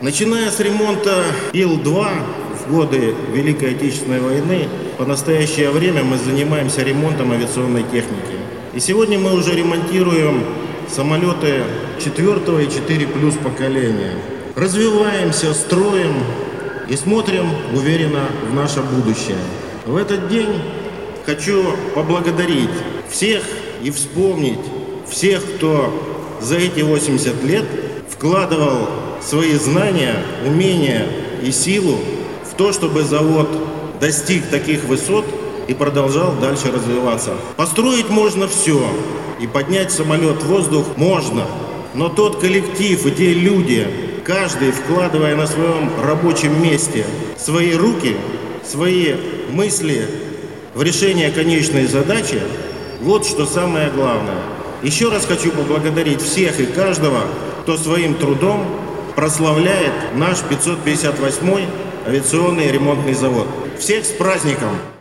Начиная с ремонта Ил-2 в годы Великой Отечественной войны, по настоящее время мы занимаемся ремонтом авиационной техники. И сегодня мы уже ремонтируем самолеты 4 и 4+ поколения. Развиваемся, строим и смотрим уверенно в наше будущее. В этот день хочу поблагодарить всех и вспомнить всех, кто за эти 80 лет вкладывал свои знания, умения и силу в то, чтобы завод достиг таких высот и продолжал дальше развиваться. Построить можно все, и поднять самолет в воздух можно, но тот коллектив и те люди, каждый вкладывая на своем рабочем месте свои руки, свои мысли в решение конечной задачи, вот что самое главное. Еще раз хочу поблагодарить всех и каждого, кто своим трудом прославляет наш 558-й авиационный ремонтный завод. Всех с праздником!